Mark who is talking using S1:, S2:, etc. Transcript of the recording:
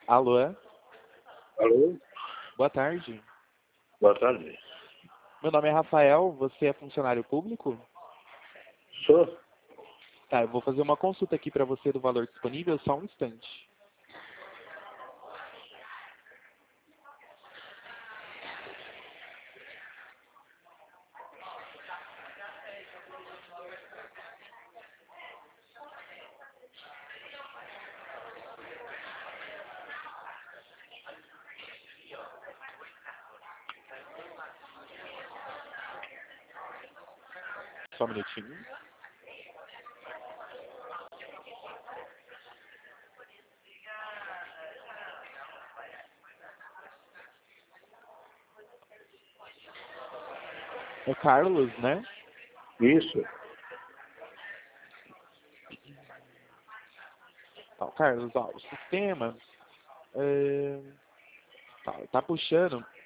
S1: Alô?
S2: Alô?
S1: Boa tarde.
S2: Boa tarde.
S1: Meu nome é Rafael, você é funcionário público?
S2: Sou?
S1: Tá, eu vou fazer uma consulta aqui para você do valor disponível, só um instante. Só um minutinho. É Carlos, né?
S2: Isso.
S1: Tá, Carlos, ó, o sistema tá puxando